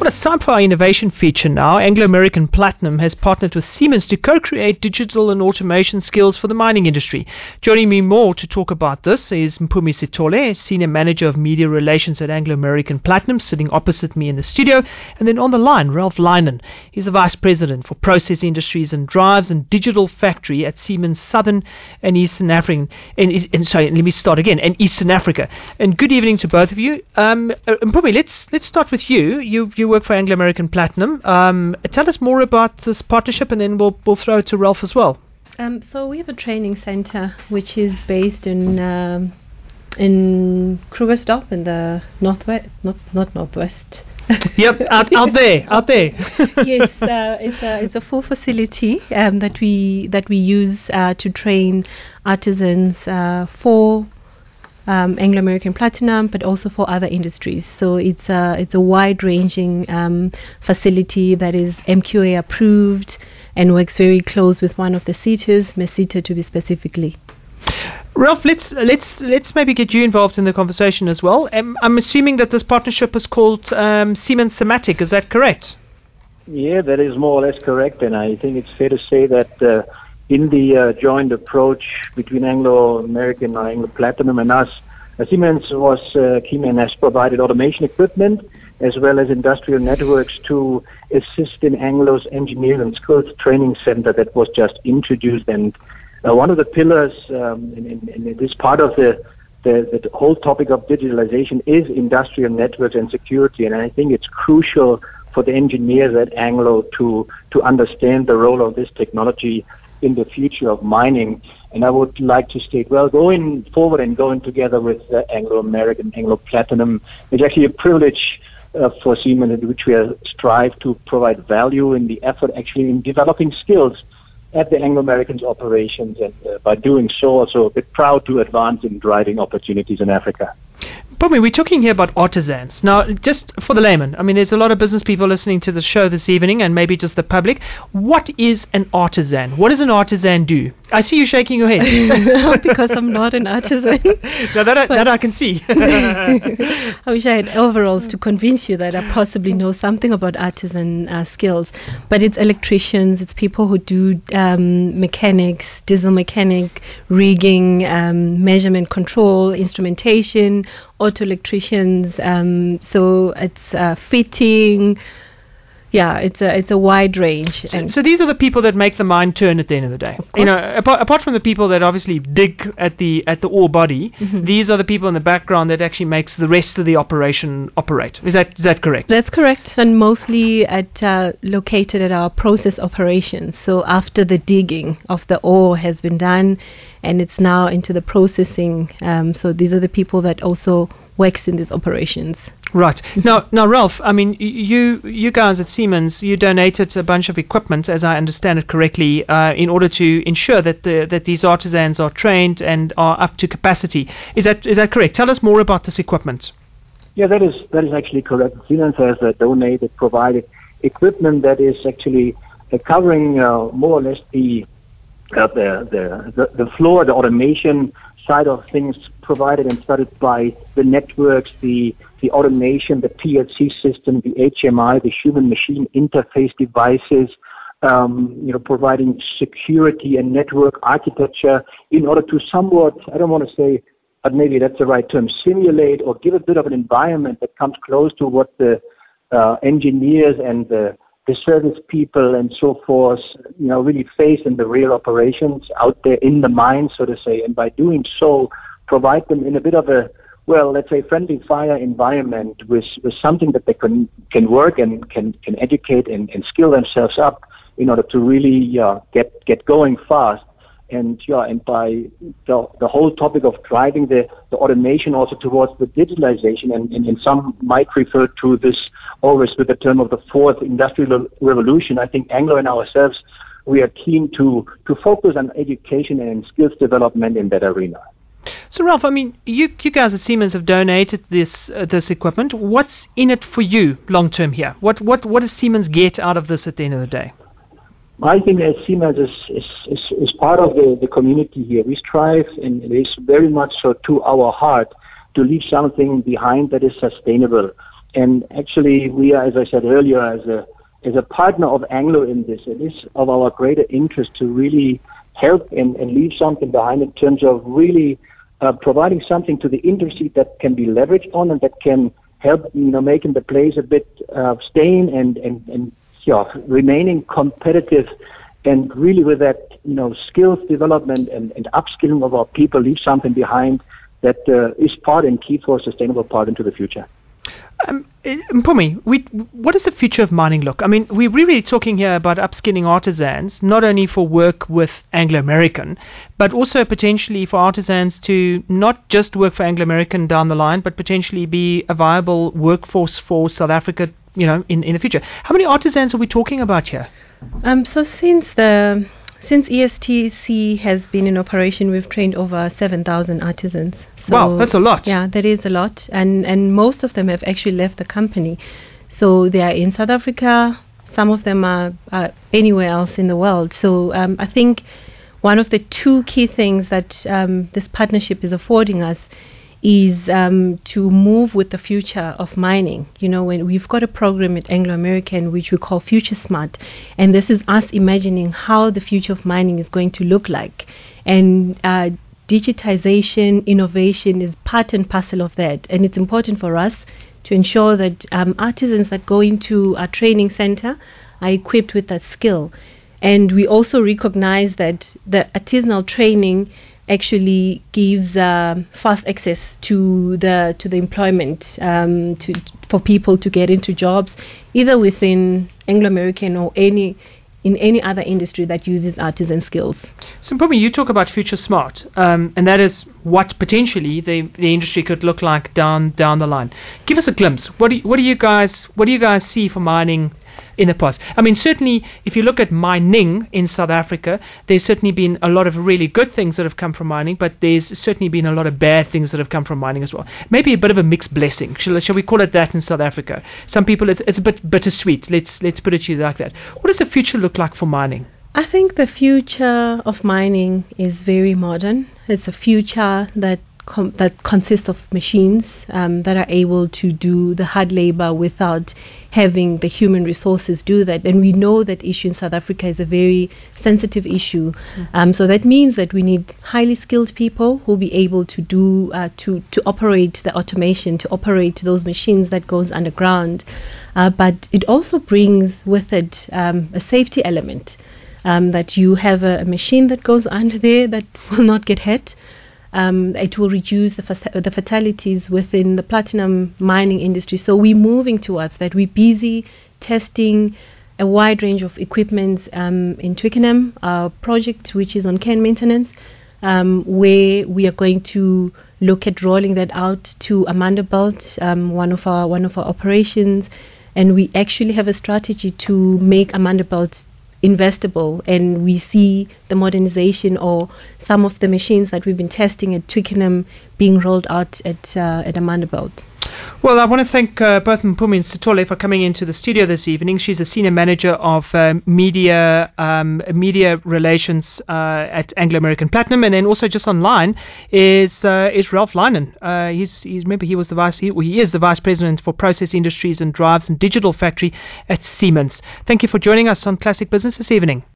Well, it's time for our innovation feature now. Anglo American Platinum has partnered with Siemens to co-create digital and automation skills for the mining industry. Joining me more to talk about this is Mpumi Sitole, Senior Manager of Media Relations at Anglo American Platinum, sitting opposite me in the studio. And then on the line, Ralph Leinen. He's the Vice President for Process Industries and Drives and Digital Factory at Siemens Southern and Eastern Africa. And Eastern Africa. And good evening to both of you. Mpumi, let's start with you. You work for Anglo American Platinum. Tell us more about this partnership, and then we'll throw it to Ralph as well. So we have a training center which is based in Krugersdorp in the northwest, not northwest. Yep, out there. Yes, it's a full facility that we use to train artisans for Anglo American Platinum, but also for other industries. So it's a wide-ranging facility that is MQA approved and works very close with one of the SETAs, Meseta to be specifically. Ralph, let's maybe get you involved in the conversation as well. I'm assuming that this partnership is called Siemens Thematic. Is that correct? Yeah, that is more or less correct, and I think it's fair to say that in the joint approach between Anglo American or Anglo Platinum and us, Siemens was keen and has provided automation equipment as well as industrial networks to assist in Anglo's engineering and skills training center that was just introduced. And one of the pillars in this part of the whole topic of digitalization is industrial networks and security. And I think it's crucial for the engineers at Anglo to understand the role of this technology in the future of mining. And I would like to state, well, going forward and going together with Anglo American, Anglo Platinum, it's actually a privilege for Siemens, in which we strive to provide value in the effort actually in developing skills at the Anglo American's operations, and by doing so also a bit proud to advance in driving opportunities in Africa. Mpumi, we're talking here about artisans. Now, just for the layman, I mean, there's a lot of business people listening to the show this evening, and maybe just the public. What is an artisan? What does an artisan do? I see you shaking your head. Because I'm not an artisan. No, that I can see. I wish I had overalls to convince you that I possibly know something about artisan skills. But it's electricians, it's people who do mechanics, diesel mechanic, rigging, measurement control, instrumentation, auto electricians, so it's fitting. Yeah, it's a wide range. So these are the people that make the mine turn at the end of the day. You know, apart from the people that obviously dig at the ore body, these are the people in the background that actually makes the rest of the operation operate. Is that correct? That's correct, and mostly located at our process operations. So after the digging of the ore has been done, and it's now into the processing. So these are the people that also works in these operations. Right. Now, Ralph, I mean, you guys at Siemens, you donated a bunch of equipment, as I understand it correctly, in order to ensure that these artisans are trained and are up to capacity. Is that correct? Tell us more about this equipment. Yeah, that is actually correct. Siemens has provided equipment that is actually covering more or less the floor, the automation side of things, provided and started by the networks, the automation, the PLC system, the HMI, the human-machine interface devices, providing security and network architecture in order to somewhat, I don't want to say, but maybe that's the right term, simulate or give a bit of an environment that comes close to what the engineers and the service people and so forth, really face in the real operations out there in the mine, so to say. And by doing so, provide them in a bit of a, well, let's say, friendly fire environment with something that they can work and can educate and skill themselves up in order to really get going fast. And by the whole topic of driving the automation also towards the digitalization, and some might refer to this always with the term of the fourth industrial revolution. I think Anglo and ourselves, we are keen to focus on education and skills development in that arena. So Ralph, I mean, you guys at Siemens have donated this equipment. What's in it for you long term here? What does Siemens get out of this at the end of the day? I think that Siemens is part of the community here. We strive, and it is very much so to our heart, to leave something behind that is sustainable. And actually, we are, as I said earlier, as a partner of Anglo in this, it is of our greater interest to really help and leave something behind in terms of really providing something to the industry that can be leveraged on and that can help, making the place a bit staying and remaining competitive, and really with that, skills development and upskilling of our people, leave something behind that is part and key for a sustainable part into the future. Mpumi, what does the future of mining look? I mean, we're really talking here about upskilling artisans, not only for work with Anglo American, but also potentially for artisans to not just work for Anglo American down the line, but potentially be a viable workforce for South Africa, in the future. How many artisans are we talking about here? So since ESTC has been in operation, we've trained over 7,000 artisans. So, wow, that's a lot. Yeah, that is a lot. And most of them have actually left the company. So they are in South Africa. Some of them are anywhere else in the world. So I think one of the two key things that this partnership is affording us is to move with the future of mining. When we've got a program at Anglo American which we call Future Smart, and this is us imagining how the future of mining is going to look like. And digitization, innovation is part and parcel of that. And it's important for us to ensure that artisans that go into our training center are equipped with that skill. And we also recognize that the artisanal training actually gives fast access to the employment for people to get into jobs, either within Anglo American or in any other industry that uses artisan skills. So probably you talk about Future Smart, and that is what potentially the industry could look like down the line. Give us a glimpse. What do you guys see for mining in the past? I mean, certainly if you look at mining in South Africa, there's certainly been a lot of really good things that have come from mining, but there's certainly been a lot of bad things that have come from mining as well. Maybe a bit of a mixed blessing. Shall we call it that in South Africa? Some people, it's a bit bittersweet. Let's put it to you like that. What does the future look like for mining? I think the future of mining is very modern. It's a future that consists of machines that are able to do the hard labor without having the human resources do that. And we know that issue in South Africa is a very sensitive issue. So that means that we need highly skilled people who will be able to do to operate the automation, to operate those machines that goes underground. But it also brings with it a safety element, that you have a machine that goes under there that will not get hit. It will reduce the fatalities within the platinum mining industry. So we're moving towards that. We're busy testing a wide range of equipment in Twickenham, our project which is on can maintenance, where we are going to look at rolling that out to Amandelbult, one of our operations, and we actually have a strategy to make Amandelbult investable, and we see the modernization or some of the machines that we've been testing at Twickenham being rolled out at Amandelbult. Well, I want to thank both Mpumi and Sithole for coming into the studio this evening. She's a senior manager of media relations at Anglo American Platinum, and then also just online is Ralph Leinen. He is the vice president for process industries and drives and digital factory at Siemens. Thank you for joining us on Classic Business this evening.